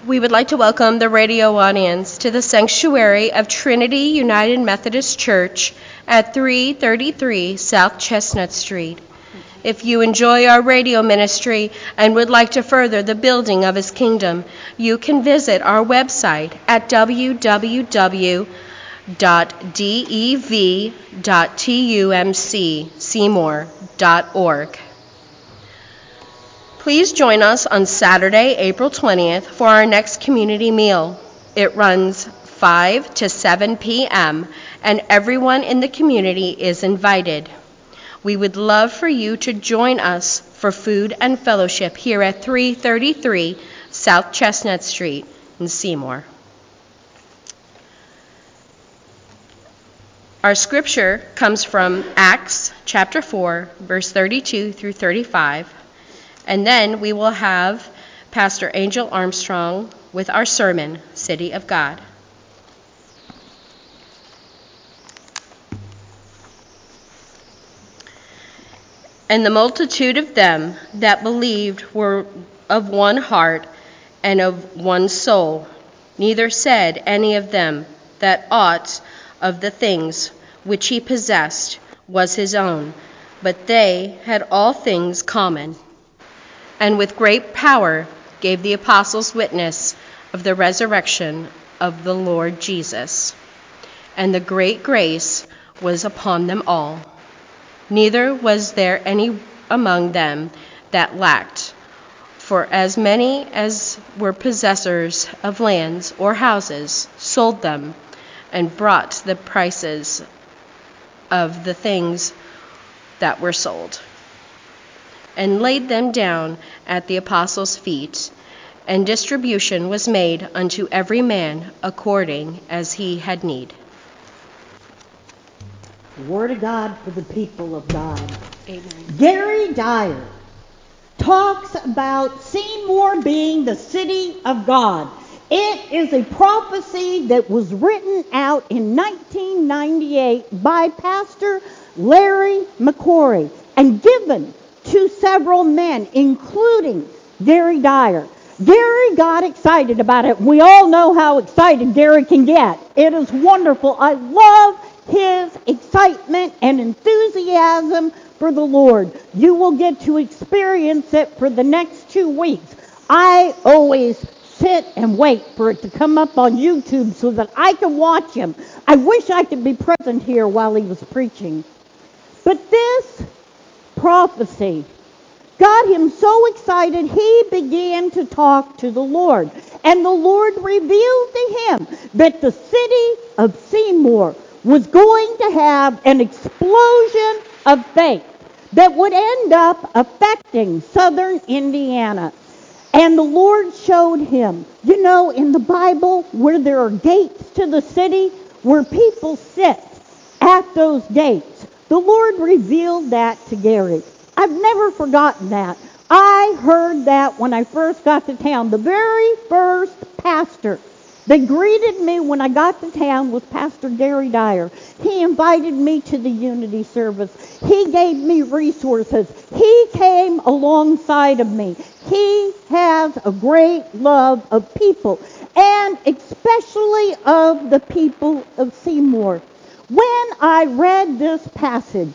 We would like to welcome the radio audience to the sanctuary of Trinity United Methodist Church at 333 South Chestnut Street. If you enjoy our radio ministry and would like to further the building of His kingdom, you can visit our website at www.dev.tumcseymour.org. Please join us on Saturday, April 20th for our next community meal. It runs 5 to 7 p.m. and everyone in the community is invited. We would love for you to join us for food and fellowship here at 333 South Chestnut Street in Seymour. Our scripture comes from Acts chapter 4, verse 32 through 35. And then we will have Pastor Angel Armstrong with our sermon, City of God. And the multitude of them that believed were of one heart and of one soul. Neither said any of them that aught of the things which he possessed was his own, but they had all things common. And with great power gave the apostles witness of the resurrection of the Lord Jesus. And the great grace was upon them all. Neither was there any among them that lacked, for as many as were possessors of lands or houses sold them, and brought the prices of the things that were sold, and laid them down at the apostles' feet, and distribution was made unto every man according as he had need. The Word of God for the people of God. Amen. Gary Dyer talks about Seymour being the city of God. It is a prophecy that was written out in 1998 by Pastor Larry McCory and given to several men, including Gary Dyer. Gary got excited about it. We all know how excited Gary can get. It is wonderful. I love his excitement and enthusiasm for the Lord. You will get to experience it for the next 2 weeks. I always sit and wait for it to come up on YouTube so that I can watch him. I wish I could be present here while he was preaching. But this prophecy got him so excited he began to talk to the Lord. And the Lord revealed to him that the city of Seymour was going to have an explosion of faith that would end up affecting southern Indiana. And the Lord showed him, in the Bible where there are gates to the city, where people sit at those gates. The Lord revealed that to Gary. I've never forgotten that. I heard that when I first got to town. The very first pastor that greeted me when I got to town was Pastor Gary Dyer. He invited me to the Unity service. He gave me resources. He came alongside of me. He has a great love of people, and especially of the people of Seymour. When I read this passage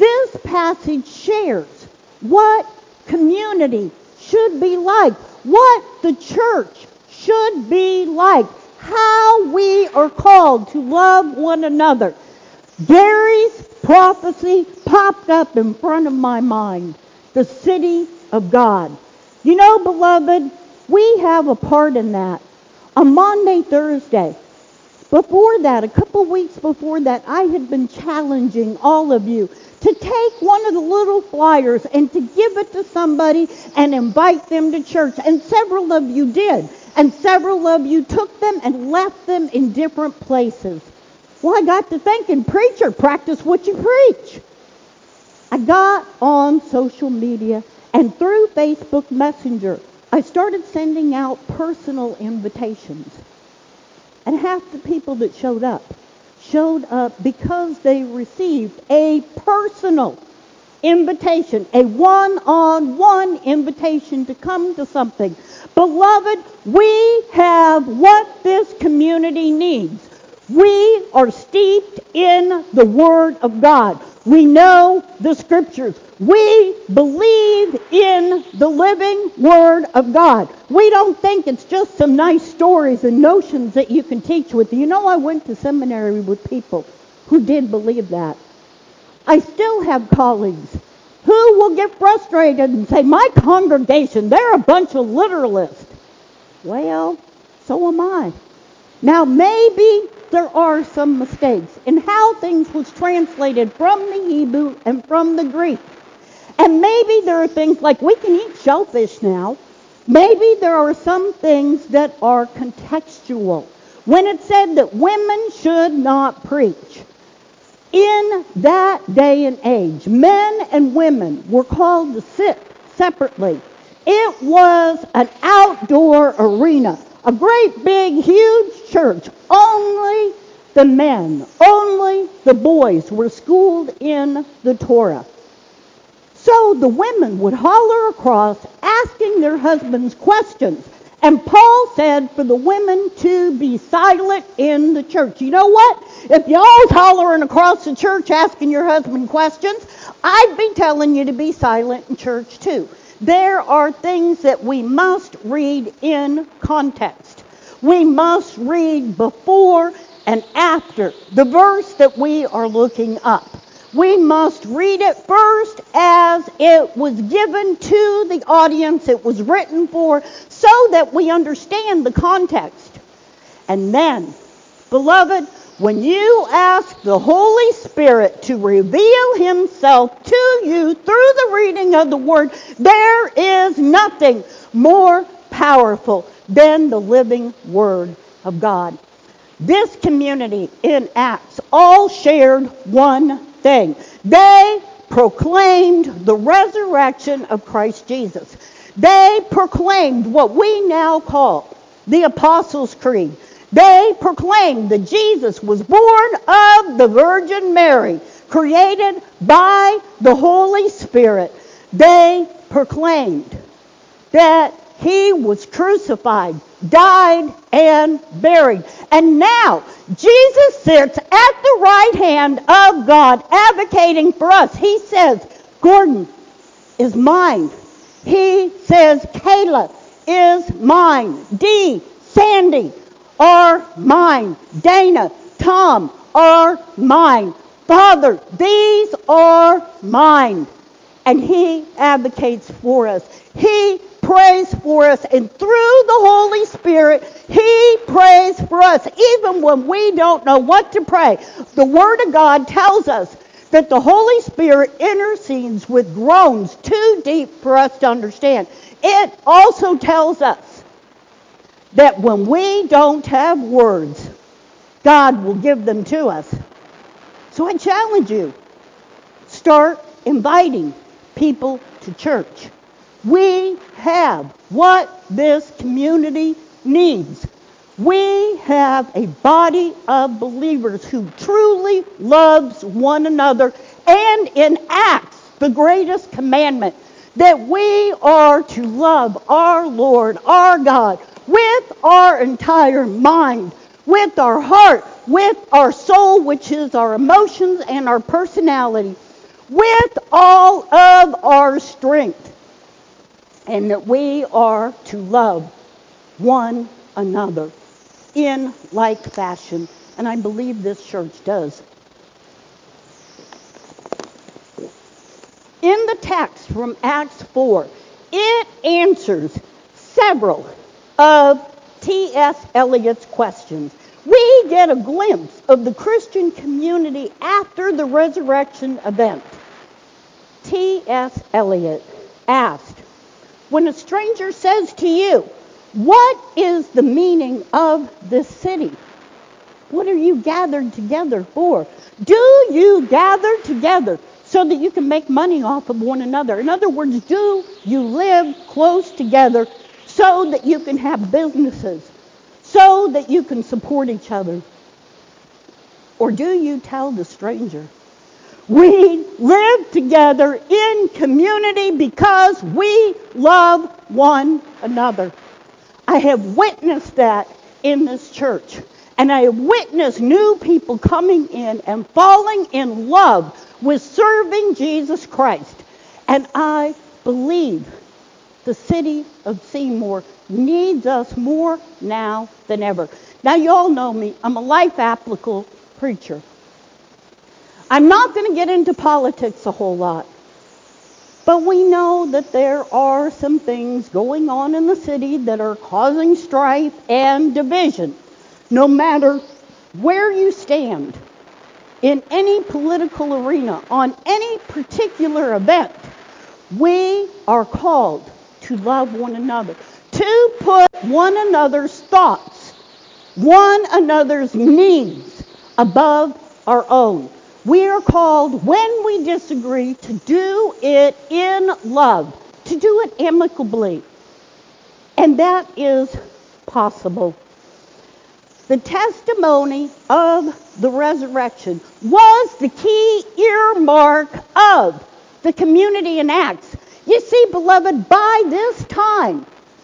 shares what community should be like, what the church should be like, how we are called to love one another. Gary's prophecy popped up in front of my mind, the city of God. Beloved, we have a part in that. On Monday, Thursday, before that, a couple weeks before that, I had been challenging all of you to take one of the little flyers and to give it to somebody and invite them to church. And several of you did. And several of you took them and left them in different places. Well, I got to thinking, preacher, practice what you preach. I got on social media and through Facebook Messenger, I started sending out personal invitations. And half the people that showed up because they received a personal invitation, a one-on-one invitation to come to something. Beloved, we have what this community needs. We are steeped in the Word of God. We know the Scriptures. We believe in the living Word of God. We don't think it's just some nice stories and notions that you can teach with. You know, I went to seminary with people who did believe that. I still have colleagues who will get frustrated and say, my congregation, they're a bunch of literalists. Well, so am I. Now, maybe there are some mistakes in how things was translated from the Hebrew and from the Greek. And maybe there are things like we can eat shellfish now. Maybe there are some things that are contextual. When it said that women should not preach, in that day and age, men and women were called to sit separately. It was an outdoor arena, a great big huge church. Only the men, only the boys were schooled in the Torah. So the women would holler across asking their husbands questions. And Paul said for the women to be silent in the church. You know what? If y'all's hollering across the church asking your husband questions, I'd be telling you to be silent in church too. There are things that we must read in context. We must read before and after the verse that we are looking up. We must read it first as it was given to the audience it was written for, so that we understand the context. And then, beloved, when you ask the Holy Spirit to reveal himself to you through the reading of the Word, there is nothing more powerful than the living Word of God. This community in Acts all shared one thing. They proclaimed the resurrection of Christ Jesus. They proclaimed what we now call the Apostles' Creed. They proclaimed that Jesus was born of the Virgin Mary, created by the Holy Spirit. They proclaimed that he was crucified, died, and buried. And now, Jesus sits at the right hand of God, advocating for us. He says, Gordon is mine. He says, Kayla is mine. Dee, Sandy are mine. Dana, Tom are mine. Father, these are mine. And he advocates for us. He prays for us, and through the Holy Spirit, he prays for us, even when we don't know what to pray. The Word of God tells us that the Holy Spirit intercedes with groans too deep for us to understand. It also tells us that when we don't have words, God will give them to us. So I challenge you, start inviting people to church. We have what this community needs. We have a body of believers who truly loves one another and enacts the greatest commandment, that we are to love our Lord, our God, with our entire mind, with our heart, with our soul, which is our emotions and our personality, with all of our strength. And that we are to love one another in like fashion. And I believe this church does. In the text from Acts 4, it answers several of T.S. Eliot's questions. We get a glimpse of the Christian community after the resurrection event. T.S. Eliot asked, when a stranger says to you, what is the meaning of this city? What are you gathered together for? Do you gather together so that you can make money off of one another? In other words, do you live close together so that you can have businesses, so that you can support each other? Or do you tell the stranger, we live together in community because we love one another? I have witnessed that in this church. And I have witnessed new people coming in and falling in love with serving Jesus Christ. And I believe the city of Seymour needs us more now than ever. Now, you all know me. I'm a life applicable preacher. I'm not going to get into politics a whole lot. But we know that there are some things going on in the city that are causing strife and division. No matter where you stand in any political arena, on any particular event, we are called to love one another, to put one another's thoughts, one another's needs above our own. We are called, when we disagree, to do it in love, to do it amicably. And that is possible. The testimony of the resurrection was the key earmark of the community in Acts. You see, beloved, by this time,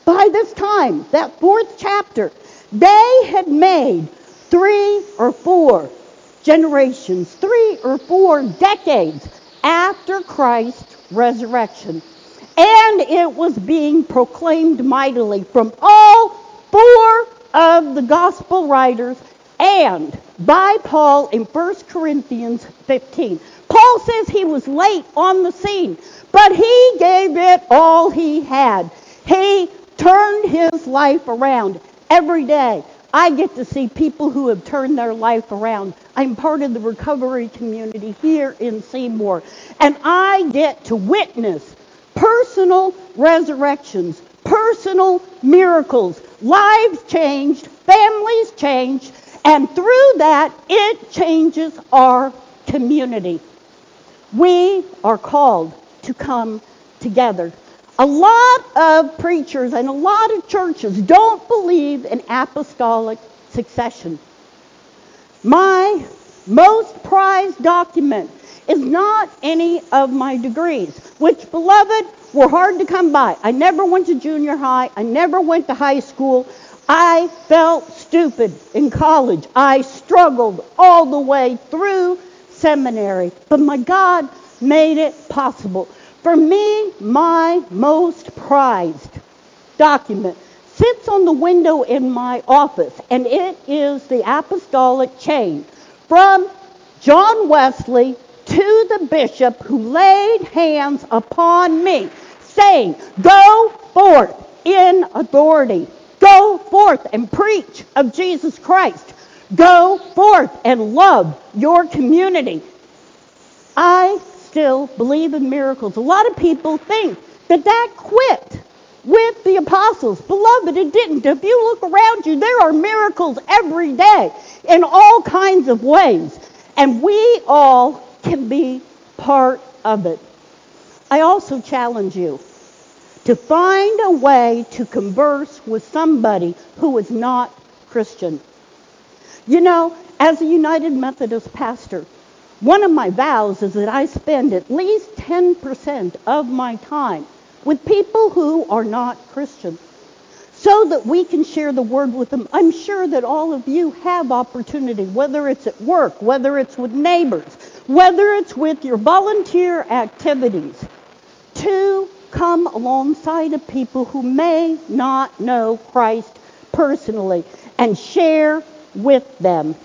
that 4th chapter, they had made 3 or 4 generations, 3 or 4 decades after Christ's resurrection. And it was being proclaimed mightily from all 4 of the gospel writers and by Paul in 1 Corinthians 15. Paul says he was late on the scene, but he gave it all he had. He turned his life around every day. I get to see people who have turned their life around. I'm part of the recovery community here in Seymour, and I get to witness personal resurrections, personal miracles, lives changed, families changed, and through that, it changes our community. We are called to come together. A lot of preachers and a lot of churches don't believe in apostolic succession. My most prized document is not any of my degrees, which, beloved, were hard to come by. I never went to junior high. I never went to high school. I felt stupid in college. I struggled all the way through seminary. But my God made it possible. For me, my most prized document sits on the window in my office, and it is the apostolic chain from John Wesley to the bishop who laid hands upon me, saying, "Go forth in authority. Go forth and preach of Jesus Christ. Go forth and love your community." I still believe in miracles. A lot of people think that quit with the apostles. Beloved, it didn't. If you look around you, there are miracles every day in all kinds of ways. And we all can be part of it. I also challenge you to find a way to converse with somebody who is not Christian. You know, as a United Methodist pastor, one of my vows is that I spend at least 10% of my time with people who are not Christian, so that we can share the word with them. I'm sure that all of you have opportunity, whether it's at work, whether it's with neighbors, whether it's with your volunteer activities, to come alongside of people who may not know Christ personally and share with them.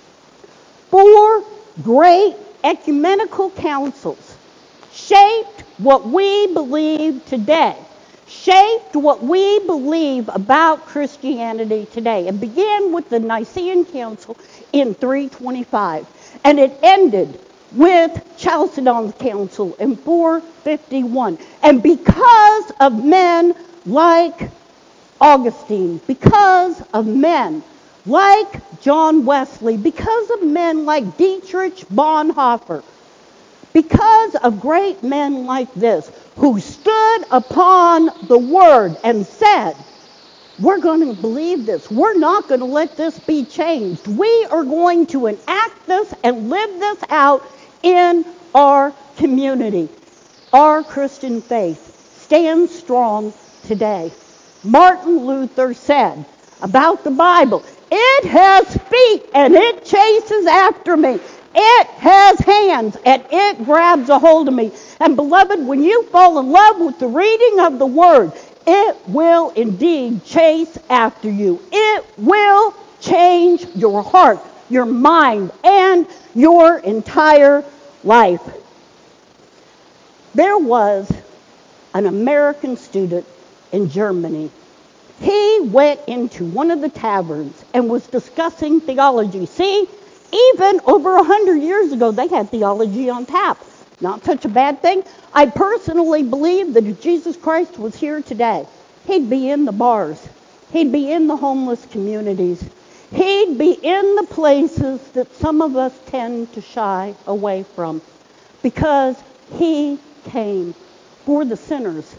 4 great ecumenical councils shaped what we believe today, shaped what we believe about Christianity today. It began with the Nicene Council in 325, and it ended with Chalcedon's Council in 451. And because of men like Augustine, because of men like John Wesley, because of men like Dietrich Bonhoeffer, because of great men like this who stood upon the word and said, we're going to believe this. We're not going to let this be changed. We are going to enact this and live this out in our community. Our Christian faith stands strong today. Martin Luther said about the Bible, it has feet and it chases after me. It has hands and it grabs a hold of me. And beloved, when you fall in love with the reading of the Word, it will indeed chase after you. It will change your heart, your mind, and your entire life. There was an American student in Germany. He went into one of the taverns and was discussing theology. See, even over 100 years ago, they had theology on tap. Not such a bad thing. I personally believe that if Jesus Christ was here today, he'd be in the bars. He'd be in the homeless communities. He'd be in the places that some of us tend to shy away from, because he came for the sinners.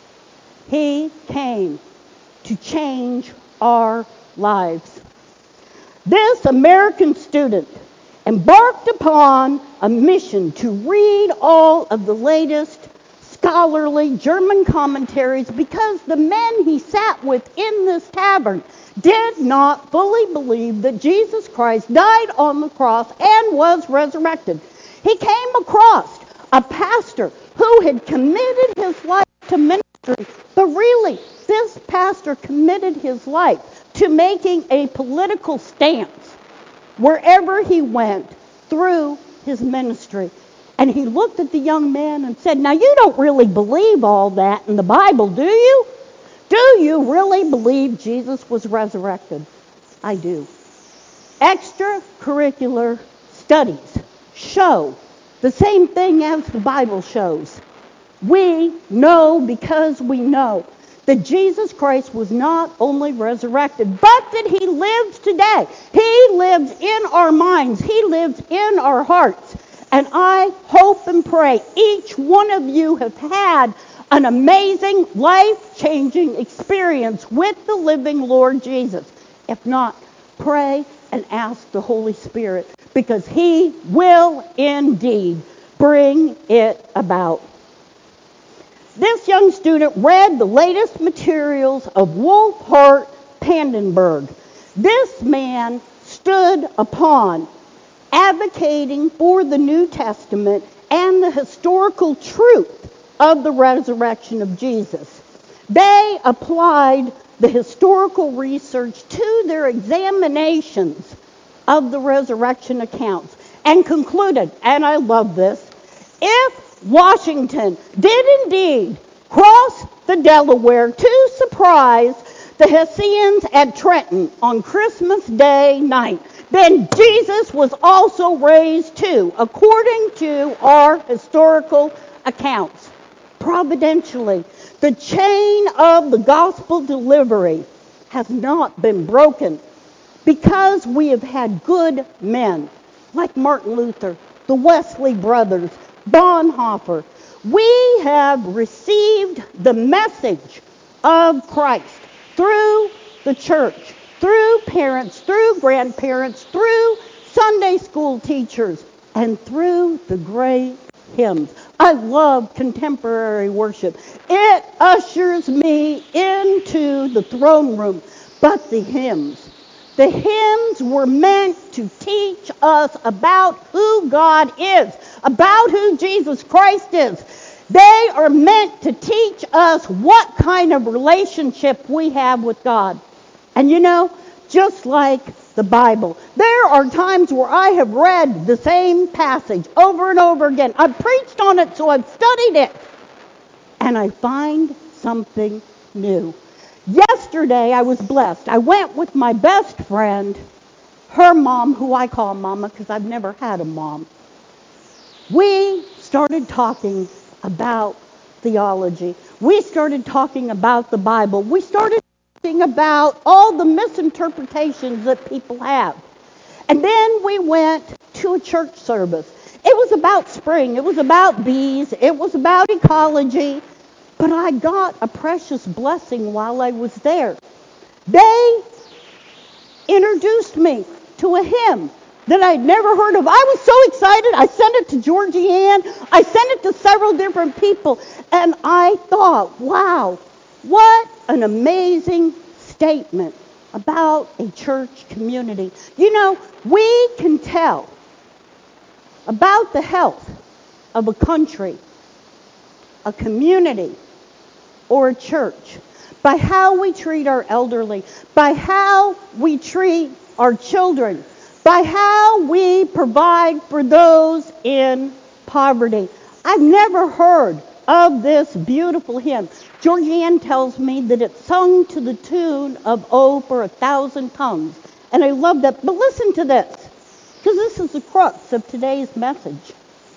He came to change our lives. This American student embarked upon a mission to read all of the latest scholarly German commentaries, because the men he sat with in this tavern did not fully believe that Jesus Christ died on the cross and was resurrected. He came across a pastor who had committed his life to ministry, but really, this pastor committed his life to making a political stance wherever he went through his ministry. And he looked at the young man and said, now you don't really believe all that in the Bible, do you? Do you really believe Jesus was resurrected? I do. Extracurricular studies show the same thing as the Bible shows. We know because we know that Jesus Christ was not only resurrected, but that he lives today. He lives in our minds. He lives in our hearts. And I hope and pray each one of you have had an amazing, life-changing experience with the living Lord Jesus. If not, pray and ask the Holy Spirit, because he will indeed bring it about. This young student read the latest materials of Wolfhart Pannenberg. This man stood upon advocating for the New Testament and the historical truth of the resurrection of Jesus. They applied the historical research to their examinations of the resurrection accounts and concluded, and I love this, if Washington did indeed cross the Delaware to surprise the Hessians at Trenton on Christmas Day night, then Jesus was also raised too, according to our historical accounts. Providentially, the chain of the gospel delivery has not been broken, because we have had good men like Martin Luther, the Wesley brothers, Bonhoeffer. We have received the message of Christ through the church, through parents, through grandparents, through Sunday school teachers, and through the great hymns. I love contemporary worship. It ushers me into the throne room. But the hymns were meant to teach us about who God is, about who Jesus Christ is. They are meant to teach us what kind of relationship we have with God. And you know, just like the Bible, there are times where I have read the same passage over and over again. I've preached on it, so I've studied it. And I find something new. Yesterday, I was blessed. I went with my best friend, her mom, who I call Mama because I've never had a mom. We started talking about theology. We started talking about the Bible. We started talking about all the misinterpretations that people have. And then we went to a church service. It was about spring. It was about bees. It was about ecology. But I got a precious blessing while I was there. They introduced me to a hymn that I'd never heard of. I was so excited. I sent it to Georgie Ann. I sent it to several different people. And I thought, wow, what an amazing statement about a church community. You know, we can tell about the health of a country, a community, or a church by how we treat our elderly, by how we treat our children, by how we provide for those in poverty. I've never heard of this beautiful hymn. Georgianne tells me that it's sung to the tune of "Oh, for 1,000 tongues." And I love that. But listen to this, because this is the crux of today's message.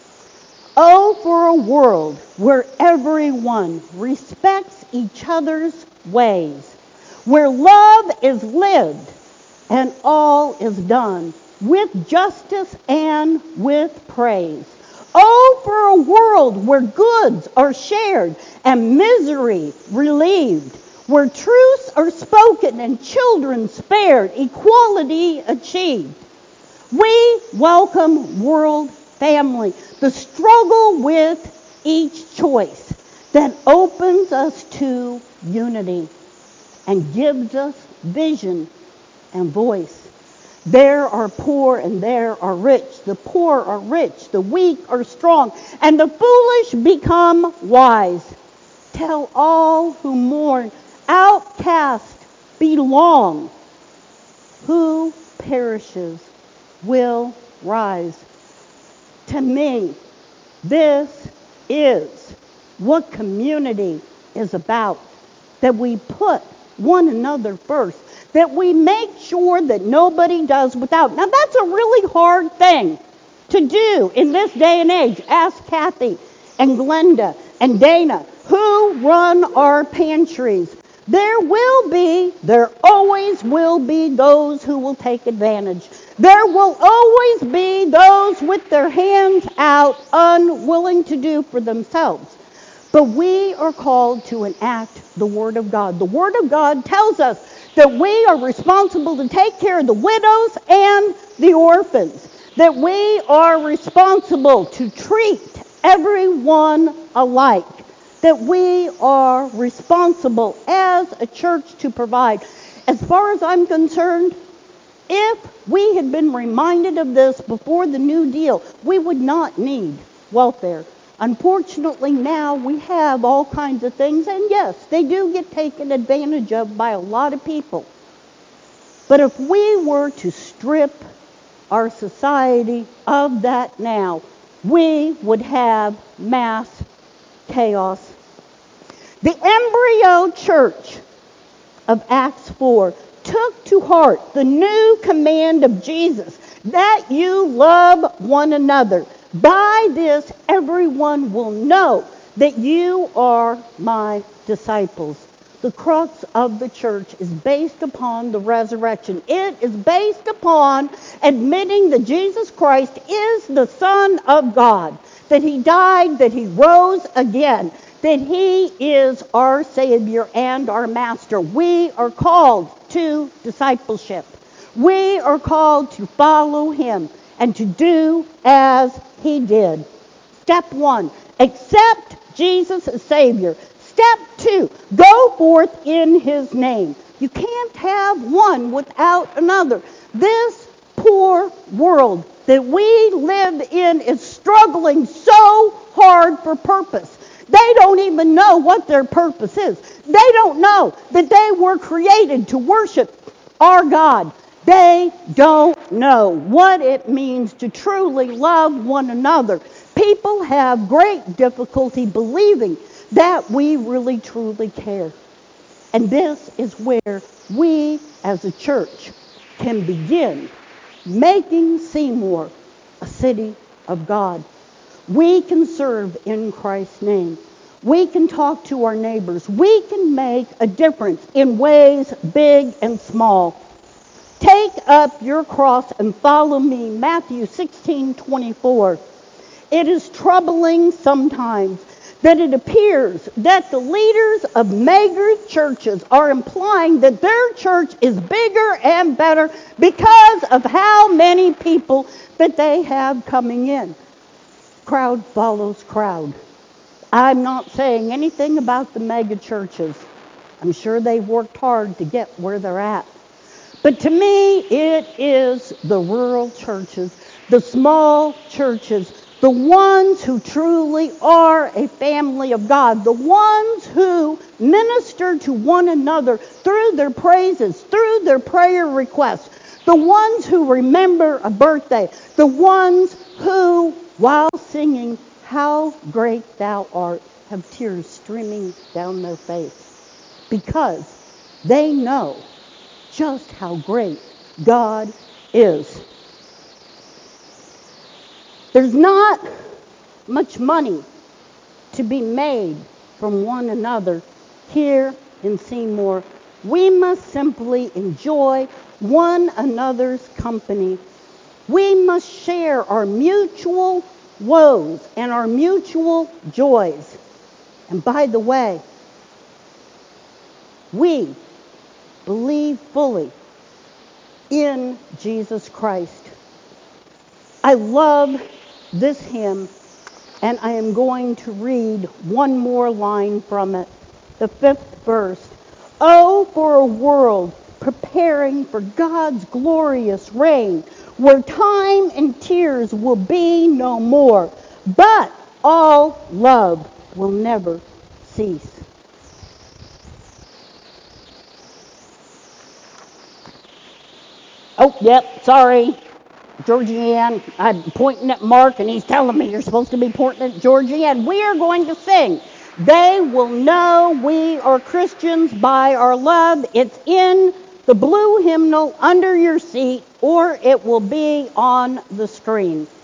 Oh, for a world where everyone respects each other's ways, where love is lived and all is done with justice and with praise. Oh, for a world where goods are shared and misery relieved, where truths are spoken and children spared, equality achieved. We welcome world family, the struggle with each choice that opens us to unity and gives us vision and voice. There are poor and there are rich. The poor are rich, the weak are strong, and the foolish become wise. Tell all who mourn, outcast belong. Who perishes will rise. To me, this is what community is about. That we put one another first. That we make sure that nobody does without. Now that's a really hard thing to do in this day and age. Ask Kathy and Glenda and Dana, who run our pantries. There always will be those who will take advantage. There will always be those with their hands out, unwilling to do for themselves. But we are called to enact the Word of God. The Word of God tells us that we are responsible to take care of the widows and the orphans. That we are responsible to treat everyone alike. That we are responsible as a church to provide. As far as I'm concerned, if we had been reminded of this before the New Deal, we would not need welfare. Unfortunately, now we have all kinds of things, and yes, they do get taken advantage of by a lot of people. But if we were to strip our society of that now, we would have mass chaos. The embryo church of Acts 4 took to heart the new command of Jesus, that you love one another. By this, everyone will know that you are my disciples. The crux of the church is based upon the resurrection. It is based upon admitting that Jesus Christ is the Son of God, that he died, that he rose again, that he is our Savior and our Master. We are called to discipleship. We are called to follow him and to do as he did. Step 1, accept Jesus as Savior. Step 2, go forth in his name. You can't have one without another. This poor world that we live in is struggling so hard for purpose. They don't even know what their purpose is. They don't know that they were created to worship our God. They don't know what it means to truly love one another. People have great difficulty believing that we really truly care. And this is where we as a church can begin making Seymour a city of God. We can serve in Christ's name. We can talk to our neighbors. We can make a difference in ways big and small. Take up your cross and follow me. Matthew 16:24. It is troubling sometimes that it appears that the leaders of mega churches are implying that their church is bigger and better because of how many people that they have coming in. Crowd follows crowd. I'm not saying anything about the mega churches. I'm sure they've worked hard to get where they're at. But to me, it is the rural churches, the small churches, the ones who truly are a family of God, the ones who minister to one another through their praises, through their prayer requests, the ones who remember a birthday, the ones who, while singing, "How Great Thou Art," have tears streaming down their face because they know just how great God is. There's not much money to be made from one another here in Seymour. We must simply enjoy one another's company. We must share our mutual woes and our mutual joys. And by the way, we believe fully in Jesus Christ. I love this hymn, and I am going to read one more line from it, the 5th verse. Oh, for a world preparing for God's glorious reign, where time and tears will be no more, but all love will never cease. Oh, yep, sorry. Georgianne, I'm pointing at Mark, and he's telling me you're supposed to be pointing at Georgianne. We are going to sing. They will know we are Christians by our love. It's in the blue hymnal under your seat, or it will be on the screen.